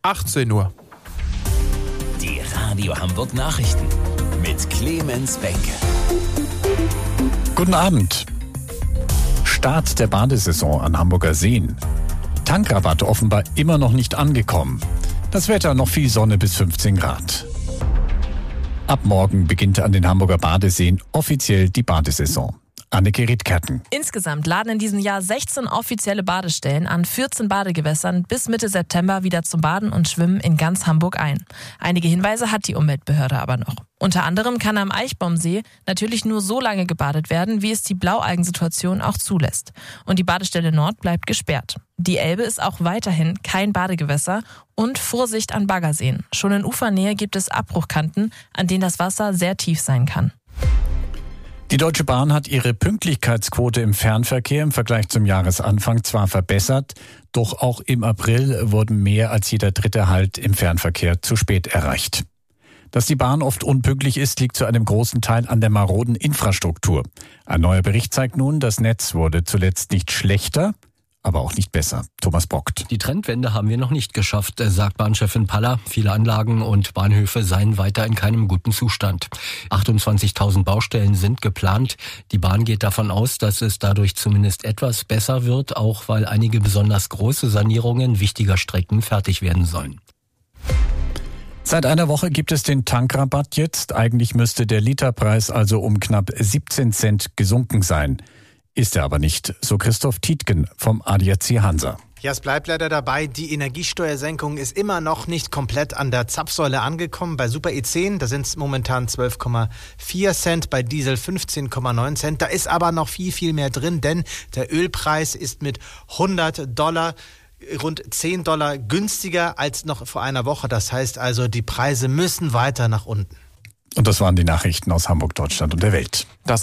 18 Uhr. Die Radio Hamburg Nachrichten mit Clemens Benke. Guten Abend. Start der Badesaison an Hamburger Seen. Tankrabatt offenbar immer noch nicht angekommen. Das Wetter noch viel Sonne bis 15 Grad. Ab morgen beginnt an den Hamburger Badeseen offiziell die Badesaison. Anneke Riedkerten. Insgesamt laden in diesem Jahr 16 offizielle Badestellen an 14 Badegewässern bis Mitte September wieder zum Baden und Schwimmen in ganz Hamburg ein. Einige Hinweise hat die Umweltbehörde aber noch. Unter anderem kann am Eichbaumsee natürlich nur so lange gebadet werden, wie es die Blaualgensituation auch zulässt. Und die Badestelle Nord bleibt gesperrt. Die Elbe ist auch weiterhin kein Badegewässer und Vorsicht an Baggerseen. Schon in Ufernähe gibt es Abbruchkanten, an denen das Wasser sehr tief sein kann. Die Deutsche Bahn hat ihre Pünktlichkeitsquote im Fernverkehr im Vergleich zum Jahresanfang zwar verbessert, doch auch im April wurden mehr als jeder dritte Halt im Fernverkehr zu spät erreicht. Dass die Bahn oft unpünktlich ist, liegt zu einem großen Teil an der maroden Infrastruktur. Ein neuer Bericht zeigt nun, das Netz wurde zuletzt nicht schlechter, aber auch nicht besser. Thomas Brockt. Die Trendwende haben wir noch nicht geschafft, sagt Bahnchefin Paller. Viele Anlagen und Bahnhöfe seien weiter in keinem guten Zustand. 28.000 Baustellen sind geplant. Die Bahn geht davon aus, dass es dadurch zumindest etwas besser wird, auch weil einige besonders große Sanierungen wichtiger Strecken fertig werden sollen. Seit einer Woche gibt es den Tankrabatt jetzt. Eigentlich müsste der Literpreis also um knapp 17 Cent gesunken sein. Ist er aber nicht, so Christoph Tietgen vom ADAC Hansa. Ja, es bleibt leider dabei, die Energiesteuersenkung ist immer noch nicht komplett an der Zapfsäule angekommen. Bei Super E10, da sind es momentan 12,4 Cent, bei Diesel 15,9 Cent. Da ist aber noch viel, viel mehr drin, denn der Ölpreis ist mit $100 rund $10 günstiger als noch vor einer Woche. Das heißt also, die Preise müssen weiter nach unten. Und das waren die Nachrichten aus Hamburg, Deutschland und der Welt.